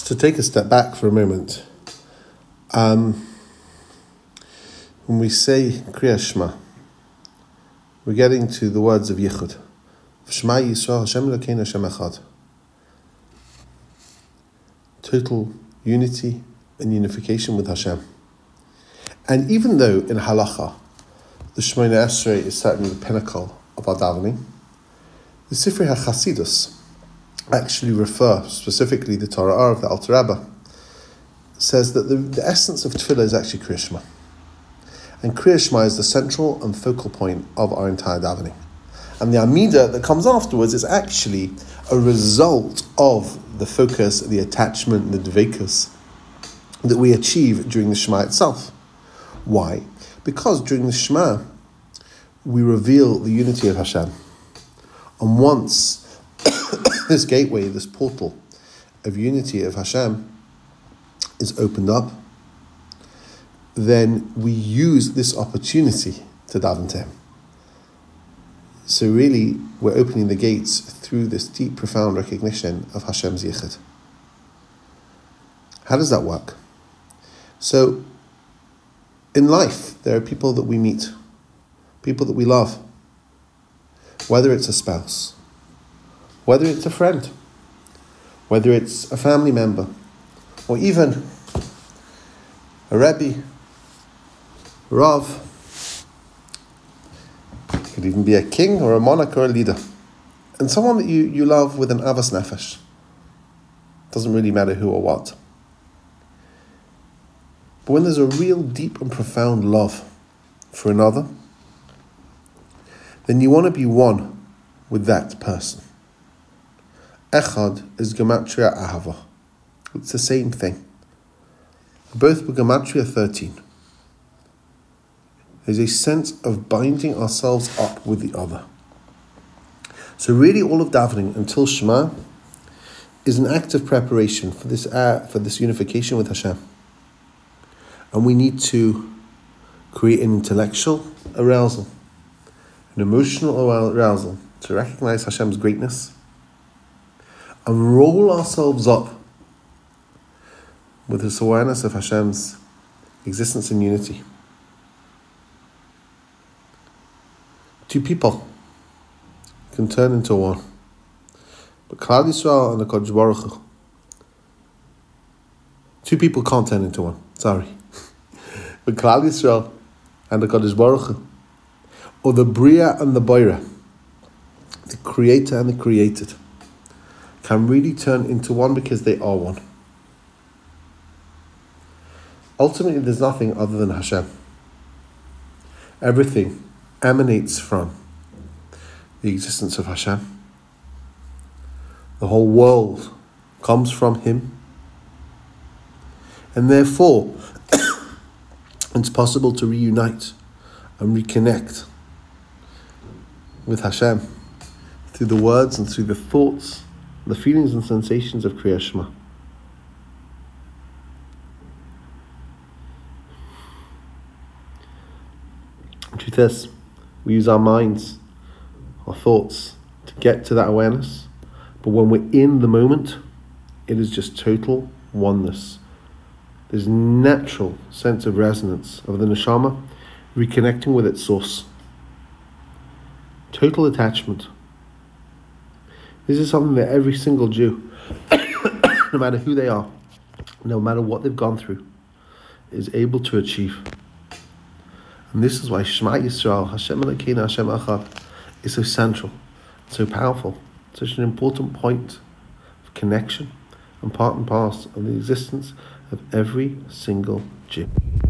Just to take a step back for a moment, when we say Kriya Shema, we're getting to the words of Yichud. Shema Yisrael Hashem Elokeinu Hashem Echad. Total unity and unification with Hashem. And even though in Halacha, the Shemona Esrei is certainly the pinnacle of our davening, the Sifrei HaChasidus actually refer, specifically the Torah of the Alter Rebbe, says that the essence of Tefillah is actually Kriya Shema. And Kriya Shema is the central and focal point of our entire davening. And the Amidah that comes afterwards is actually a result of the focus, the attachment, the dveikus that we achieve during the Shema itself. Why? Because during the Shema, we reveal the unity of Hashem. And once this gateway, this portal of unity of Hashem is opened up, then we use this opportunity to daven to Him. So really, we're opening the gates through this deep, profound recognition of Hashem's Yichud. How does that work? So, in life, there are people that we meet, people that we love, whether it's a spouse, whether it's a friend, whether it's a family member, or even a Rebbe, Rav. It could even be a king or a monarch or a leader. And someone that you love with an avas nefesh. Doesn't really matter who or what. But when there's a real deep and profound love for another, then you want to be one with that person. Echad is Gematria Ahava. It's the same thing. Both were Gematria 13. There's a sense of binding ourselves up with the other. So really all of davening until Shema is an act of preparation for this unification with Hashem. And we need to create an intellectual arousal, an emotional arousal to recognize Hashem's greatness and roll ourselves up with this awareness of Hashem's existence and unity. Two people can turn into one. But Klal Yisrael and the Kodesh Baruch Hu. Two people can't turn into one, sorry. But Klal Yisrael and the Kodesh Baruch Hu, or the Bria and the Boira, the creator and the created, can really turn into one because they are one. Ultimately, there's nothing other than Hashem. Everything emanates from the existence of Hashem. The whole world comes from Him. And therefore, it's possible to reunite and reconnect with Hashem through the words and through the thoughts, the feelings and sensations of Kriya Shema. The truth is, we use our minds, our thoughts, to get to that awareness. But when we're in the moment, it is just total oneness. There's natural sense of resonance of the neshama reconnecting with its source. Total attachment. This is something that every single Jew, no matter who they are, no matter what they've gone through, is able to achieve. And this is why Shema Yisrael, Hashem Elokeinu Hashem Echad, is so central, so powerful, such an important point of connection and part and parcel of the existence of every single Jew.